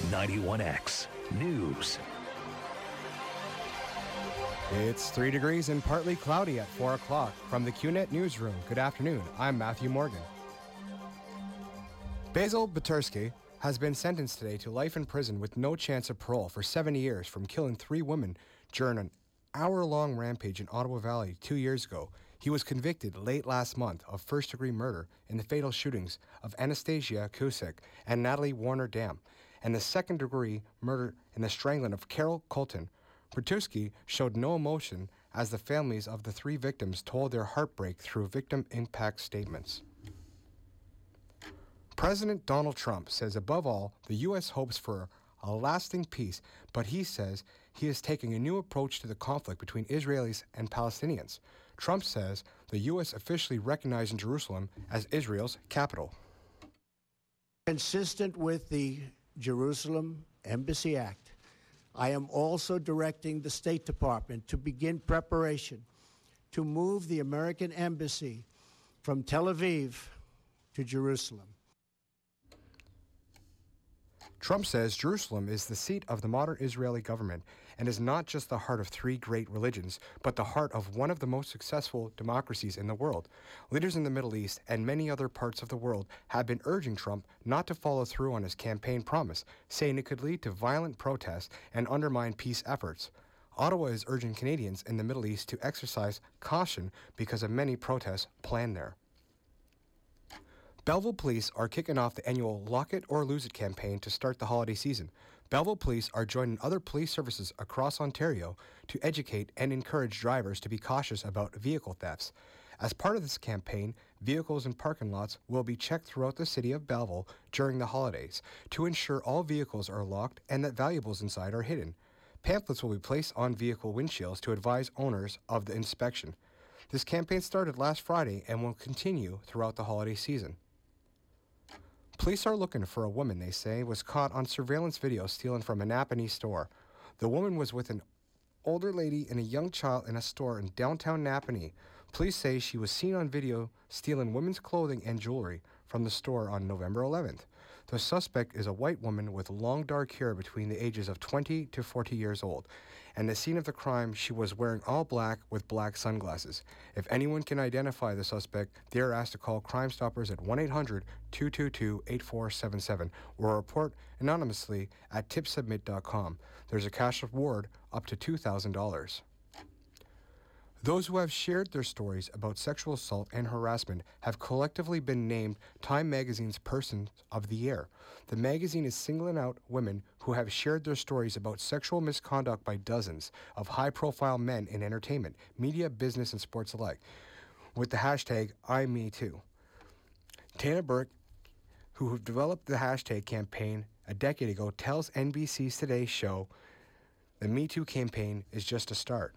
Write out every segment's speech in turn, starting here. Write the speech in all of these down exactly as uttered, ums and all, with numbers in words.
ninety-one X News. It's three degrees and partly cloudy at four o'clock. From the Q net Newsroom, good afternoon. I'm Matthew Morgan. Basil Batursky has been sentenced today to life in prison with no chance of parole for seventy years from killing three women during an hour-long rampage in Ottawa Valley two years ago. He was convicted late last month of first-degree murder in the fatal shootings of Anastasia Kusik and Natalie Warner-Dam, and the second-degree murder in the strangling of Carol Colton. Batursky showed no emotion as the families of the three victims told their heartbreak through victim impact statements. President Donald Trump says above all, the U S hopes for a lasting peace, but he says he is taking a new approach to the conflict between Israelis and Palestinians. Trump says the U S officially recognizing Jerusalem as Israel's capital. Consistent with the Jerusalem Embassy Act, I am also directing the State Department to begin preparation to move the American Embassy from Tel Aviv to Jerusalem. Trump says Jerusalem is the seat of the modern Israeli government and is not just the heart of three great religions, but the heart of one of the most successful democracies in the world. Leaders in the Middle East and many other parts of the world have been urging Trump not to follow through on his campaign promise, saying it could lead to violent protests and undermine peace efforts. Ottawa is urging Canadians in the Middle East to exercise caution because of many protests planned there. Belleville Police are kicking off the annual Lock It or Lose It campaign to start the holiday season. Belleville Police are joining other police services across Ontario to educate and encourage drivers to be cautious about vehicle thefts. As part of this campaign, vehicles and parking lots will be checked throughout the city of Belleville during the holidays to ensure all vehicles are locked and that valuables inside are hidden. Pamphlets will be placed on vehicle windshields to advise owners of the inspection. This campaign started last Friday and will continue throughout the holiday season. Police are looking for a woman they say was caught on surveillance video stealing from a Napanee store. The woman was with an older lady and a young child in a store in downtown Napanee. Police say she was seen on video stealing women's clothing and jewelry from the store on November eleventh. The suspect is a white woman with long dark hair between the ages of twenty to forty years old. And the scene of the crime, she was wearing all black with black sunglasses. If anyone can identify the suspect, they are asked to call Crime Stoppers at one eight hundred two two two eight four seven seven or report anonymously at tip submit dot com. There's a cash reward up to two thousand dollars. Those who have shared their stories about sexual assault and harassment have collectively been named Time Magazine's Person of the Year. The magazine is singling out women who have shared their stories about sexual misconduct by dozens of high-profile men in entertainment, media, business, and sports alike, with the hashtag IMeToo. Tana Burke, who developed the hashtag campaign a decade ago, tells N B C's Today show the Me Too campaign is just a start.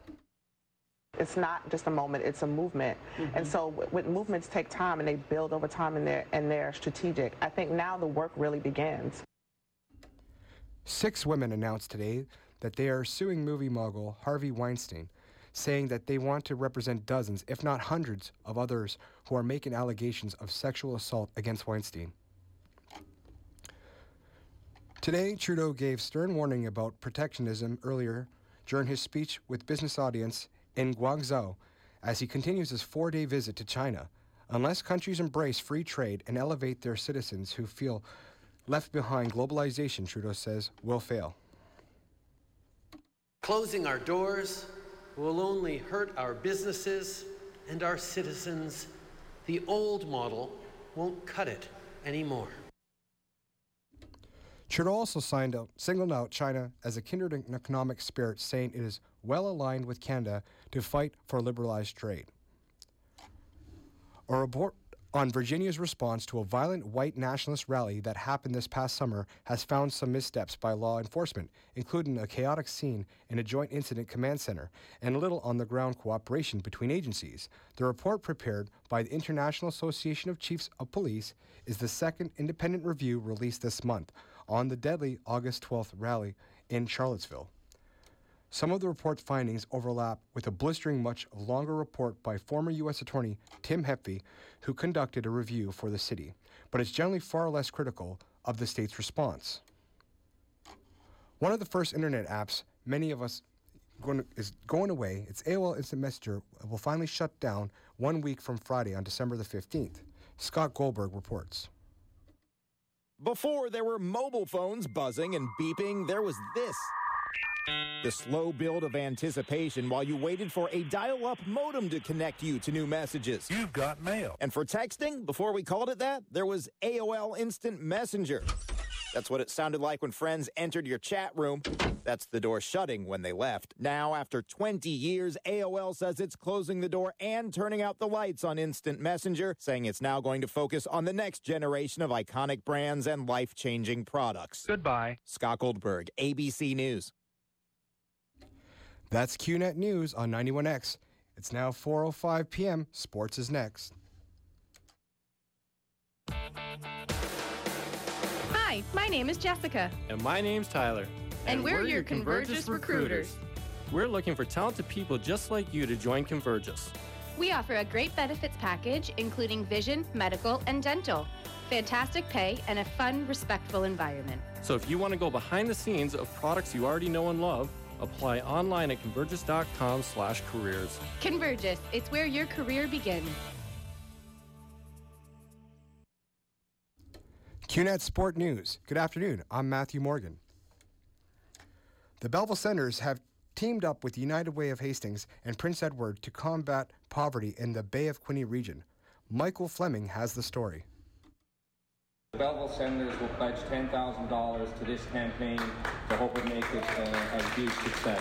It's not just a moment, it's a movement. Mm-hmm. And so w- when movements take time and they build over time and they're, and they're strategic, I think now the work really begins. Six women announced today that they are suing movie mogul Harvey Weinstein, saying that they want to represent dozens, if not hundreds, of others who are making allegations of sexual assault against Weinstein. Today, Trudeau gave stern warning about protectionism earlier during his speech with business audience in Guangzhou as he continues his four-day visit to China. Unless countries embrace free trade and elevate their citizens who feel left behind, globalization, Trudeau says, will fail. Closing our doors will only hurt our businesses and our citizens. The old model won't cut it anymore. Trudeau also signed out, singled out China as a kindred economic spirit, saying it is well aligned with Canada to fight for liberalized trade. A report on Virginia's response to a violent white nationalist rally that happened this past summer has found some missteps by law enforcement, including a chaotic scene in a joint incident command center and little on-the-ground cooperation between agencies. The report, prepared by the International Association of Chiefs of Police, is the second independent review released this month on the deadly August twelfth rally in Charlottesville. Some of the report's findings overlap with a blistering much longer report by former U S Attorney Tim Hepvey, who conducted a review for the city, but it's generally far less critical of the state's response. One of the first internet apps many of us going to, is going away. Its A O L Instant Messenger will finally shut down one week from Friday on December the fifteenth. Scott Goldberg reports. Before there were mobile phones buzzing and beeping, there was this. The slow build of anticipation while you waited for a dial-up modem to connect you to new messages. You've got mail. And for texting, before we called it that, there was A O L Instant Messenger. That's what it sounded like when friends entered your chat room. That's the door shutting when they left. Now, after twenty years, A O L says it's closing the door and turning out the lights on Instant Messenger, saying it's now going to focus on the next generation of iconic brands and life-changing products. Goodbye. Scott Goldberg, A B C News. That's Q Net News on ninety-one X. It's now four oh five p.m. Sports is next. Hi, my name is Jessica. And my name's Tyler. And, and we're, we're your Convergys recruiters. We're looking for talented people just like you to join Convergys. We offer a great benefits package, including vision, medical, and dental. Fantastic pay and a fun, respectful environment. So if you want to go behind the scenes of products you already know and love, apply online at convergys.com slash careers. Convergys, it's where your career begins. Q Net Sport News. Good afternoon. I'm Matthew Morgan. The Belleville Senators have teamed up with the United Way of Hastings and Prince Edward to combat poverty in the Bay of Quinte region. Michael Fleming has the story. The Belleville Senators will pledge ten thousand dollars to this campaign to hope it makes it uh, a huge success.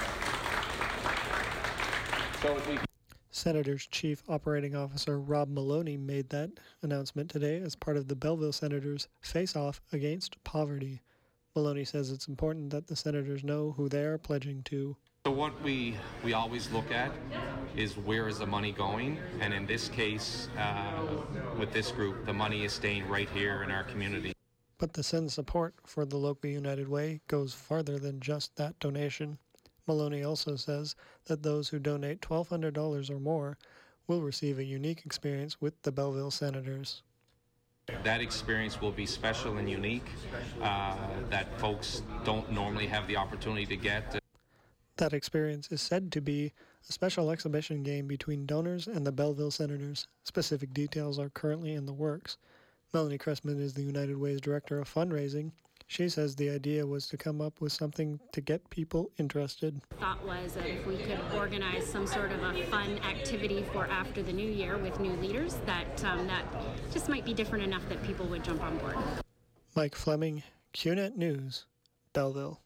So as we Senators Chief Operating Officer Rob Maloney made that announcement today as part of the Belleville Senators face-off against poverty. Maloney says it's important that the Senators know who they are pledging to. So what we, we always look at is where is the money going, and in this case, uh, with this group, the money is staying right here in our community. But the Sen's support for the local United Way goes farther than just that donation. Maloney also says that those who donate twelve hundred dollars or more will receive a unique experience with the Belleville Senators. That experience will be special and unique uh, that folks don't normally have the opportunity to get. That experience is said to be a special exhibition game between donors and the Belleville Senators. Specific details are currently in the works. Melanie Cressman is the United Way's Director of Fundraising. She says the idea was to come up with something to get people interested. Thought was that if we could organize some sort of a fun activity for after the new year with new leaders, that um, that just might be different enough that people would jump on board. Mike Fleming, Q Net News, Belleville.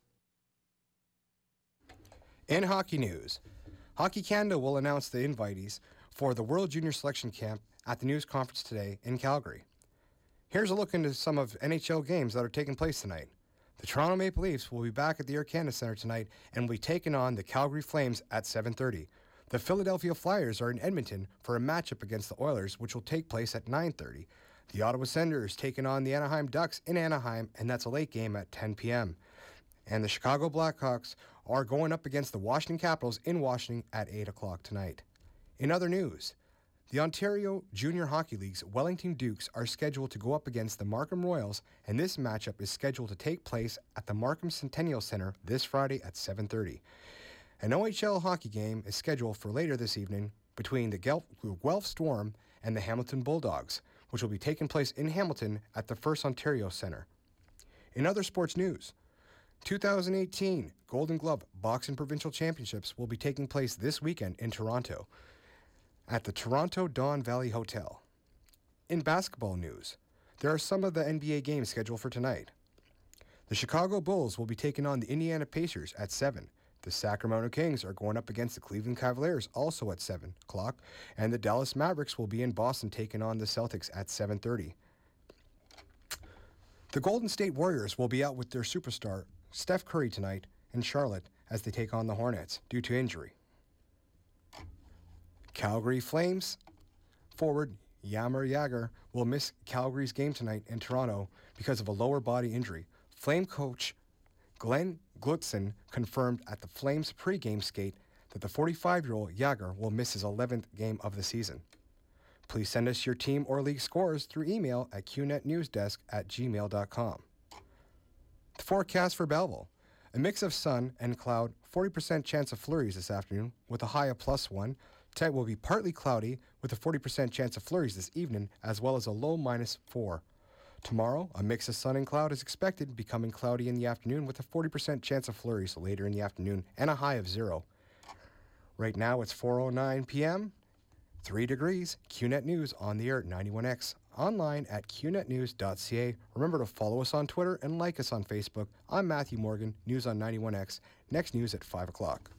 In hockey news, Hockey Canada will announce the invitees for the World Junior Selection Camp at the news conference today in Calgary. Here's a look into some of N H L games that are taking place tonight. The Toronto Maple Leafs will be back at the Air Canada Centre tonight and will be taking on the Calgary Flames at seven thirty. The Philadelphia Flyers are in Edmonton for a matchup against the Oilers, which will take place at nine thirty. The Ottawa Senators taking on the Anaheim Ducks in Anaheim, and that's a late game at ten p.m. And the Chicago Blackhawks are going up against the Washington Capitals in Washington at eight o'clock tonight. In other news, the Ontario Junior Hockey League's Wellington Dukes are scheduled to go up against the Markham Royals, and this matchup is scheduled to take place at the Markham Centennial Center this Friday at seven thirty. An O H L hockey game is scheduled for later this evening between the Guelph Storm and the Hamilton Bulldogs, which will be taking place in Hamilton at the First Ontario Center. In other sports news, two thousand eighteen Golden Glove Boxing Provincial Championships will be taking place this weekend in Toronto at the Toronto Don Valley Hotel. In basketball news, there are some of the N B A games scheduled for tonight. The Chicago Bulls will be taking on the Indiana Pacers at seven. The Sacramento Kings are going up against the Cleveland Cavaliers also at seven o'clock, and the Dallas Mavericks will be in Boston taking on the Celtics at seven thirty. The Golden State Warriors will be out with their superstar Steph Curry tonight in Charlotte as they take on the Hornets due to injury. Calgary Flames forward Jaromir Jagr will miss Calgary's game tonight in Toronto because of a lower body injury. Flame coach Glenn Glutzen confirmed at the Flames pregame skate that the forty-five-year-old Jagr will miss his eleventh game of the season. Please send us your team or league scores through email at q net news desk at gmail dot com. The forecast for Belleville. A mix of sun and cloud, forty percent chance of flurries this afternoon with a high of plus one. Tonight will be partly cloudy with a forty percent chance of flurries this evening, as well as a low minus four. Tomorrow, a mix of sun and cloud is expected, becoming cloudy in the afternoon with a forty percent chance of flurries later in the afternoon and a high of zero. Right now it's four oh nine p.m., three degrees. Q Net News on the air at ninety-one X. Online at q net news dot c a. Remember to follow us on Twitter and like us on Facebook. I'm Matthew Morgan, News on ninety-one X. Next news at five o'clock.